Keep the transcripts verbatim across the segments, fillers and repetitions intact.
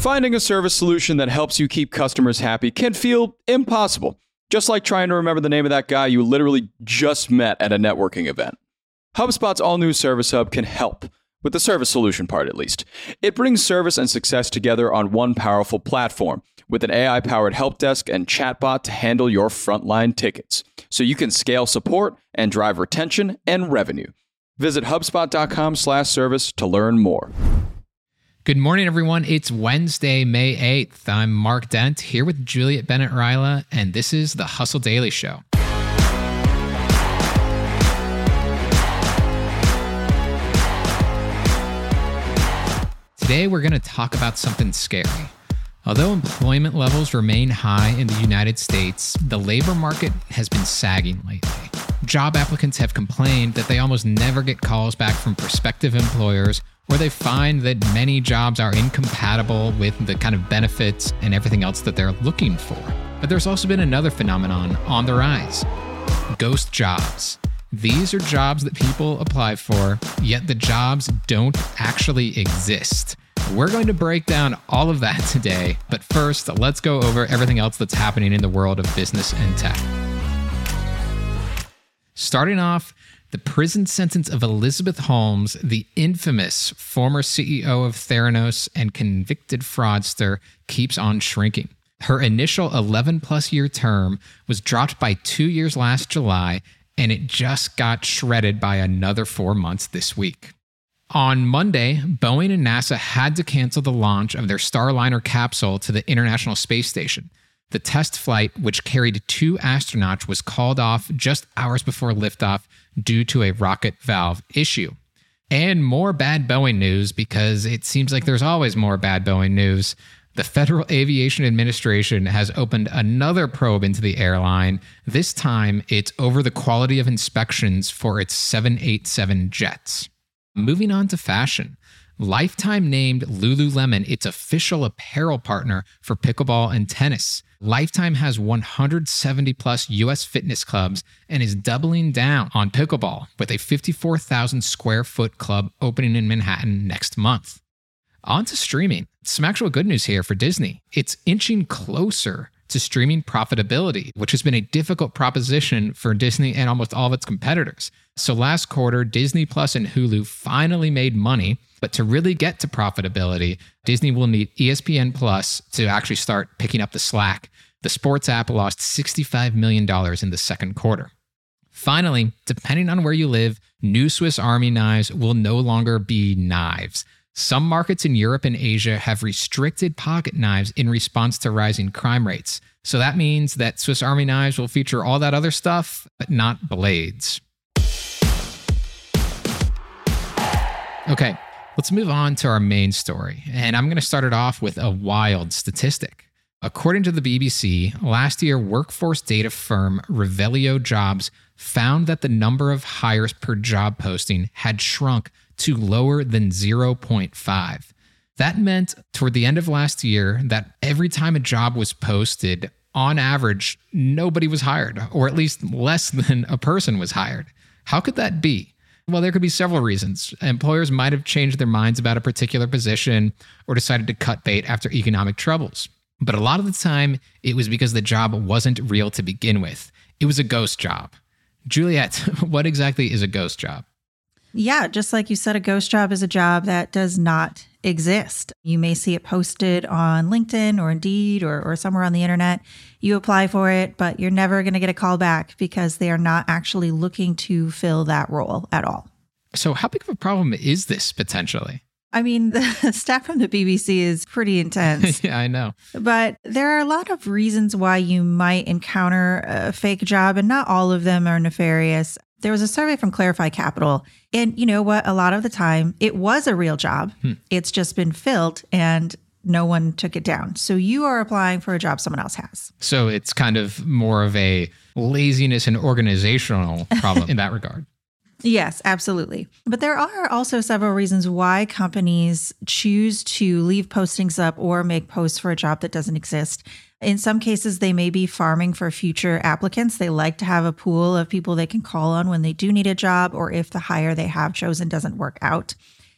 Finding a service solution that helps you keep customers happy can feel impossible, just like trying to remember the name of that guy you literally just met at a networking event. HubSpot's all-new Service Hub can help, with the service solution part at least. It brings service and success together on one powerful platform, with an A I-powered help desk and chatbot to handle your frontline tickets, so you can scale support and drive retention and revenue. Visit HubSpot.com slash service to learn more. Good morning, everyone. It's Wednesday, May eighth. I'm Mark Dent here with Juliet Bennett-Rylah, and this is the Hustle Daily Show. Today, we're going to talk about something scary. Although employment levels remain high in the United States, the labor market has been sagging lately. Job applicants have complained that they almost never get calls back from prospective employers, or they find that many jobs are incompatible with the kind of benefits and everything else that they're looking for. But there's also been another phenomenon on the rise: ghost jobs. These are jobs that people apply for, yet the jobs don't actually exist. We're going to break down all of that today, but first, let's go over everything else that's happening in the world of business and tech. Starting off, the prison sentence of Elizabeth Holmes, the infamous former C E O of Theranos and convicted fraudster, keeps on shrinking. Her initial eleven-plus year term was dropped by two years last July, and it just got shredded by another four months this week. On Monday, Boeing and NASA had to cancel the launch of their Starliner capsule to the International Space Station. The test flight, which carried two astronauts, was called off just hours before liftoff due to a rocket valve issue. And more bad Boeing news, because it seems like there's always more bad Boeing news. The Federal Aviation Administration has opened another probe into the airline. This time, it's over the quality of inspections for its seven eighty-seven jets. Moving on to fashion. Lifetime named Lululemon its official apparel partner for pickleball and tennis. Lifetime has one hundred seventy plus U S fitness clubs and is doubling down on pickleball with a fifty-four thousand square foot club opening in Manhattan next month. On to streaming. Some actual good news here for Disney. It's inching closer to streaming profitability, which has been a difficult proposition for Disney and almost all of its competitors. So last quarter, Disney Plus and Hulu finally made money, but to really get to profitability, Disney will need E S P N Plus to actually start picking up the slack. The sports app lost sixty-five million dollars in the second quarter. Finally, depending on where you live, new Swiss Army knives will no longer be knives. Some markets in Europe and Asia have restricted pocket knives in response to rising crime rates. So that means that Swiss Army knives will feature all that other stuff, but not blades. Okay, let's move on to our main story. And I'm going to start it off with a wild statistic. According to the B B C, last year, workforce data firm Revelio Jobs found that the number of hires per job posting had shrunk to lower than zero point five. That meant toward the end of last year that every time a job was posted, on average, nobody was hired, or at least less than a person was hired. How could that be? Well, there could be several reasons. Employers might have changed their minds about a particular position or decided to cut bait after economic troubles. But a lot of the time, it was because the job wasn't real to begin with. It was a ghost job. Juliet, what exactly is a ghost job? Yeah, just like you said, a ghost job is a job that does not exist. You may see it posted on LinkedIn or Indeed or, or somewhere on the internet. You apply for it, but you're never going to get a call back because they are not actually looking to fill that role at all. So how big of a problem is this potentially? I mean, the stat from the B B C is pretty intense. Yeah, I know. But there are a lot of reasons why you might encounter a fake job, and not all of them are nefarious. There was a survey from Clarify Capital, and you know what? A lot of the time, it was a real job. Hmm. It's just been filled, and no one took it down. So you are applying for a job someone else has. So it's kind of more of a laziness and organizational problem in that regard. Yes, absolutely. But there are also several reasons why companies choose to leave postings up or make posts for a job that doesn't exist. In some cases, they may be farming for future applicants. They like to have a pool of people they can call on when they do need a job or if the hire they have chosen doesn't work out.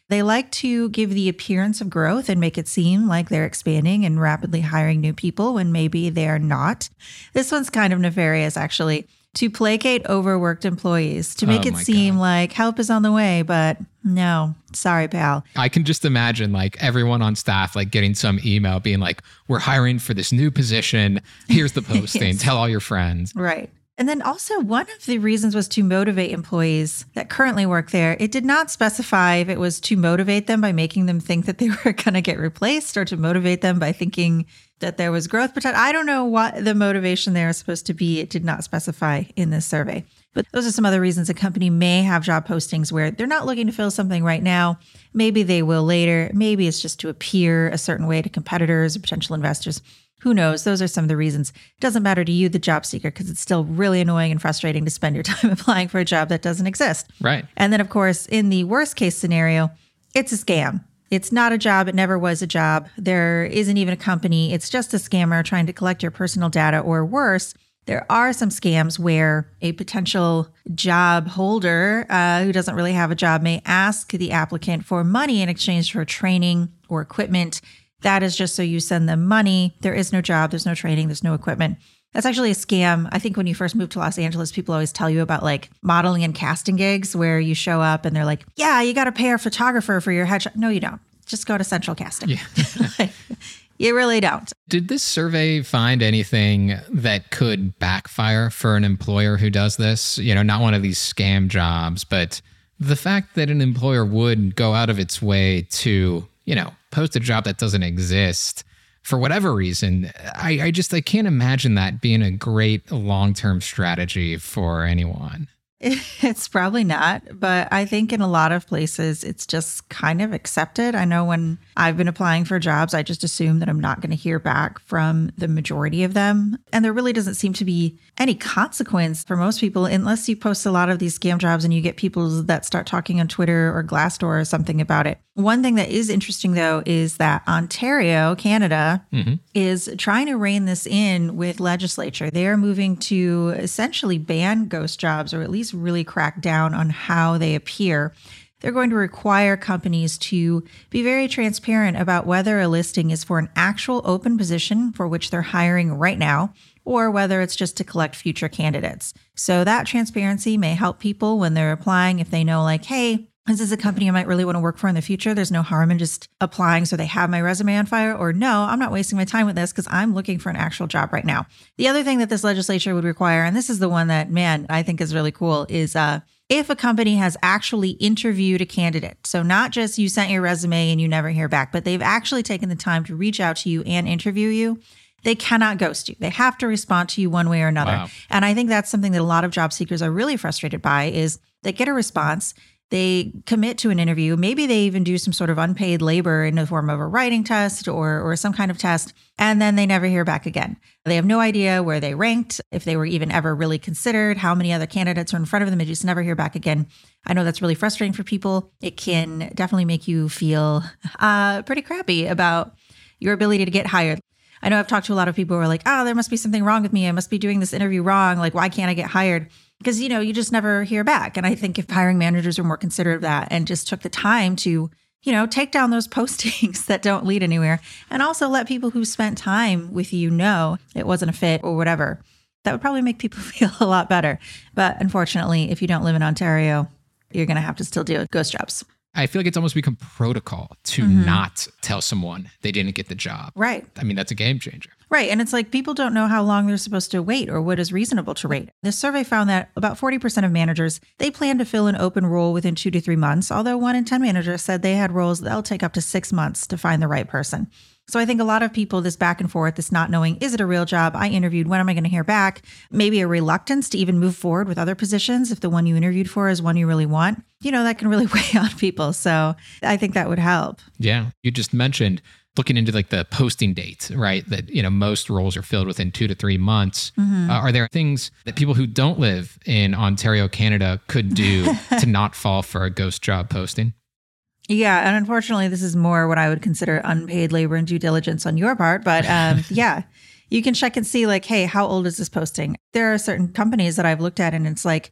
They like to give the appearance of growth and make it seem like they're expanding and rapidly hiring new people when maybe they're not. This one's kind of nefarious, actually. To placate overworked employees, to make Oh it my seem God. like help is on the way, but no, sorry, pal. I can just imagine like everyone on staff like getting some email being like, we're hiring for this new position. Here's the posting. Yes. Tell all your friends. Right. And then also one of the reasons was to motivate employees that currently work there. It did not specify if it was to motivate them by making them think that they were going to get replaced or to motivate them by thinking that there was growth potential. I don't know what the motivation there is supposed to be. It did not specify in this survey. But those are some other reasons a company may have job postings where they're not looking to fill something right now. Maybe they will later. Maybe it's just to appear a certain way to competitors or potential investors. Who knows? Those are some of the reasons. It doesn't matter to you, the job seeker, because it's still really annoying and frustrating to spend your time applying for a job that doesn't exist. Right. And then, of course, in the worst case scenario, it's a scam. It's not a job. It never was a job. There isn't even a company. It's just a scammer trying to collect your personal data, or worse. There are some scams where a potential job holder uh, who doesn't really have a job may ask the applicant for money in exchange for training or equipment. That is just so you send them money. There is no job. There's no training. There's no equipment. That's actually a scam. I think when you first move to Los Angeles, people always tell you about like modeling and casting gigs where you show up and they're like, yeah, you got to pay our photographer for your headshot. No, you don't. Just go to Central Casting. Yeah. Like, you really don't. Did this survey find anything that could backfire for an employer who does this? You know, not one of these scam jobs, but the fact that an employer would go out of its way to, you know, post a job that doesn't exist for whatever reason, I, I just, I can't imagine that being a great long-term strategy for anyone. It's probably not, but I think in a lot of places, it's just kind of accepted. I know when I've been applying for jobs, I just assume that I'm not going to hear back from the majority of them. And there really doesn't seem to be any consequence for most people unless you post a lot of these scam jobs and you get people that start talking on Twitter or Glassdoor or something about it. One thing that is interesting, though, is that Ontario, Canada, Mm-hmm. is trying to rein this in with legislature. They are moving to essentially ban ghost jobs, or at least really crack down on how they appear. They're going to require companies to be very transparent about whether a listing is for an actual open position for which they're hiring right now, or whether it's just to collect future candidates. So that transparency may help people when they're applying if they know, like, hey, this is a company I might really want to work for in the future. There's no harm in just applying so they have my resume on file. Or no, I'm not wasting my time with this because I'm looking for an actual job right now. The other thing that this legislature would require, and this is the one that, man, I think is really cool, is uh, if a company has actually interviewed a candidate. So not just you sent your resume and you never hear back, but they've actually taken the time to reach out to you and interview you. They cannot ghost you. They have to respond to you one way or another. Wow. And I think that's something that a lot of job seekers are really frustrated by is they get a response. They commit to an interview. Maybe they even do some sort of unpaid labor in the form of a writing test or, or some kind of test, and then they never hear back again. They have no idea where they ranked, if they were even ever really considered, how many other candidates are in front of them. They just never hear back again. I know that's really frustrating for people. It can definitely make you feel uh, pretty crappy about your ability to get hired. I know I've talked to a lot of people who are like, oh, there must be something wrong with me. I must be doing this interview wrong. Like, why can't I get hired? Because, you know, you just never hear back. And I think if hiring managers were more considerate of that and just took the time to, you know, take down those postings that don't lead anywhere, and also let people who spent time with you know it wasn't a fit or whatever, that would probably make people feel a lot better. But unfortunately, if you don't live in Ontario, you're going to have to still deal with ghost jobs. I feel like it's almost become protocol to Mm-hmm. not tell someone they didn't get the job. Right. I mean, that's a game changer. Right. And it's like people don't know how long they're supposed to wait or what is reasonable to wait. This survey found that about forty percent of managers, they plan to fill an open role within two to three months, although one in ten managers said they had roles that'll take up to six months to find the right person. So I think a lot of people, this back and forth, this not knowing, is it a real job? I interviewed, when am I going to hear back? Maybe a reluctance to even move forward with other positions if the one you interviewed for is one you really want. You know, that can really weigh on people. So I think that would help. Yeah. You just mentioned looking into like the posting date, right? That, you know, most roles are filled within two to three months. Mm-hmm. Uh, are there things that people who don't live in Ontario, Canada could do to not fall for a ghost job posting? Yeah. And unfortunately, this is more what I would consider unpaid labor and due diligence on your part. But um, yeah, you can check and see like, hey, how old is this posting? There are certain companies that I've looked at and it's like,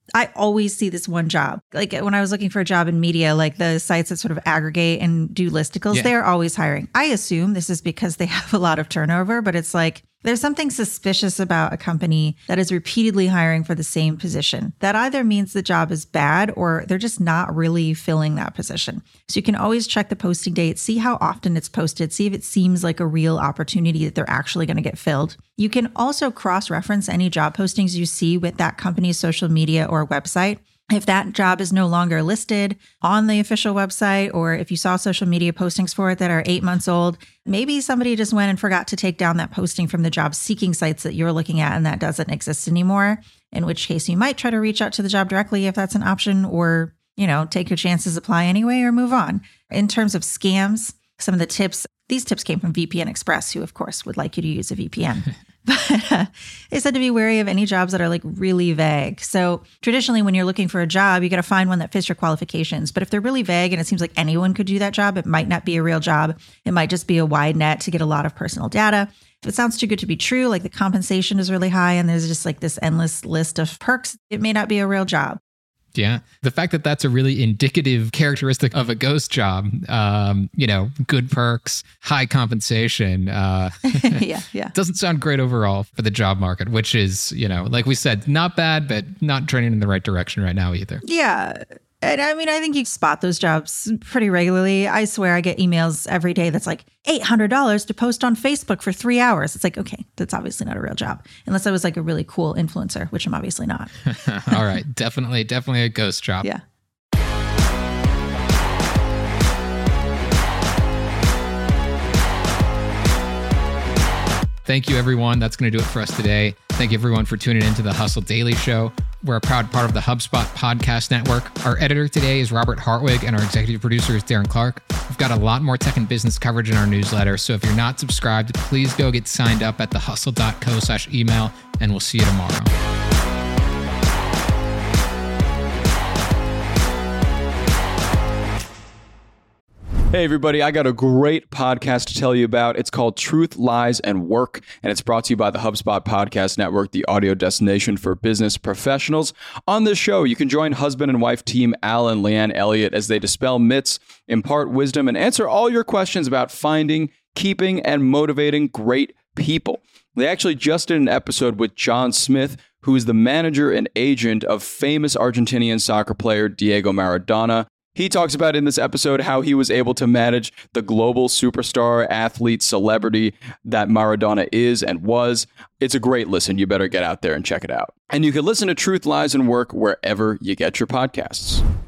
I always see this one job. Like when I was looking for a job in media, like the sites that sort of aggregate and do listicles, Yeah. they're always hiring. I assume this is because they have a lot of turnover, but it's like there's something suspicious about a company that is repeatedly hiring for the same position. That either means the job is bad or they're just not really filling that position. So you can always check the posting date, see how often it's posted, see if it seems like a real opportunity that they're actually going to get filled. You can also cross-reference any job postings you see with that company's social media or website. If that job is no longer listed on the official website, or if you saw social media postings for it that are eight months old, maybe somebody just went and forgot to take down that posting from the job seeking sites that you're looking at and that doesn't exist anymore, in which case you might try to reach out to the job directly if that's an option, or, you know, take your chances, apply anyway, or move on. In terms of scams, some of the tips, these tips came from V P N Express, who of course would like you to use a V P N. But uh, they said to be wary of any jobs that are like really vague. So traditionally, when you're looking for a job, you got to find one that fits your qualifications. But if they're really vague and it seems like anyone could do that job, it might not be a real job. It might just be a wide net to get a lot of personal data. If it sounds too good to be true, like the compensation is really high and there's just like this endless list of perks, it may not be a real job. Yeah. The fact that that's a really indicative characteristic of a ghost job, um, you know, good perks, high compensation, uh, yeah, yeah. doesn't sound great overall for the job market, which is, you know, like we said, not bad, but not trending in the right direction right now either. Yeah. And I mean, I think you spot those jobs pretty regularly. I swear I get emails every day that's like eight hundred dollars to post on Facebook for three hours. It's like, okay, that's obviously not a real job. Unless I was like a really cool influencer, which I'm obviously not. All right. Definitely, definitely a ghost job. Yeah. Thank you, everyone. That's going to do it for us today. Thank you, everyone, for tuning into the Hustle Daily Show. We're a proud part of the HubSpot Podcast Network. Our editor today is Robert Hartwig, and our executive producer is Darren Clark. We've got a lot more tech and business coverage in our newsletter, so if you're not subscribed, please go get signed up at thehustle.co slash email, and we'll see you tomorrow. Hey, everybody, I got a great podcast to tell you about. It's called Truth, Lies, and Work, and it's brought to you by the HubSpot Podcast Network, the audio destination for business professionals. On this show, you can join husband and wife team Al and Leanne Elliott as they dispel myths, impart wisdom, and answer all your questions about finding, keeping, and motivating great people. They actually just did an episode with John Smith, who is the manager and agent of famous Argentinian soccer player Diego Maradona. He talks about in this episode how he was able to manage the global superstar, athlete, celebrity that Maradona is and was. It's a great listen. You better get out there and check it out. And you can listen to Truth, Lies, and Work wherever you get your podcasts.